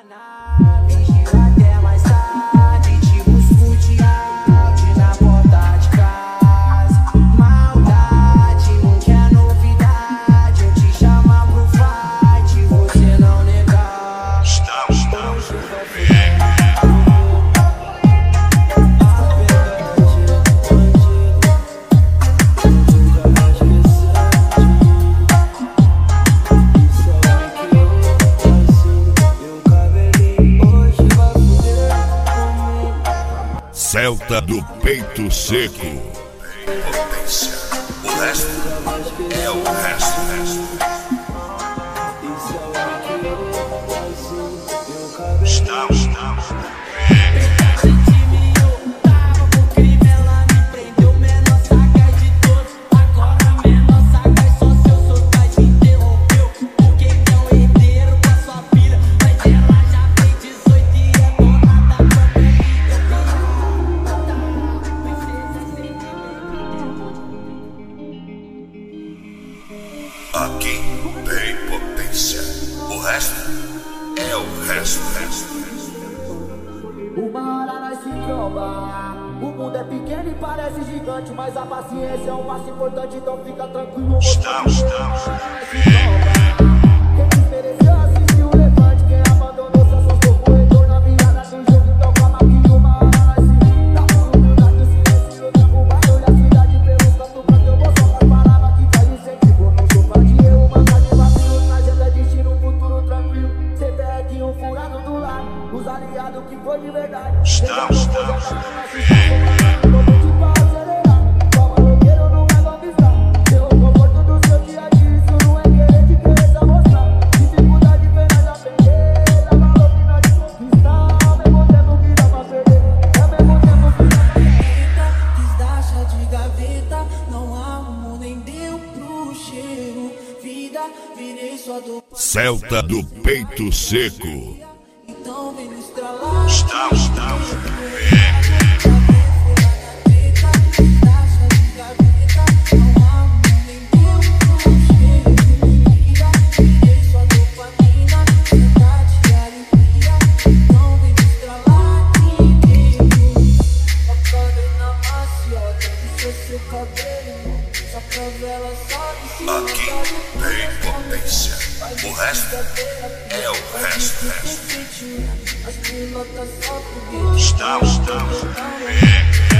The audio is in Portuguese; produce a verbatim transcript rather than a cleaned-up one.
Celta do peito seco. Potência. O resto é o resto, resto. Estamos, estamos. Aqui tem potência. O resto é o resto, resto, resto. Uma hora nós se tromba. O mundo é pequeno e parece gigante, mas a paciência é um passo importante, então fica tranquilo. Estamos, estamos. Quem desmereceu assistiu o levante, quem abandonou se assustou com o retorno. A virada do jogo, então calma que uma hora nós se dá por humildade, o silêncio, eu trago o barulho, a cidade pelo canto, pra que eu vou só mais palavra que faz incentivo. Não sou fã de erro, mas tá de vacilo, trazendo a destino, um futuro tranquilo. Cê pede um furado do lado, os aliados que foi de verdade. Estamos, estamos. Celta do peito seco. Então vem me estralar. Estamos, estamos. Aqui tem potência. O resto é o resto, resto. Estamos, estamos.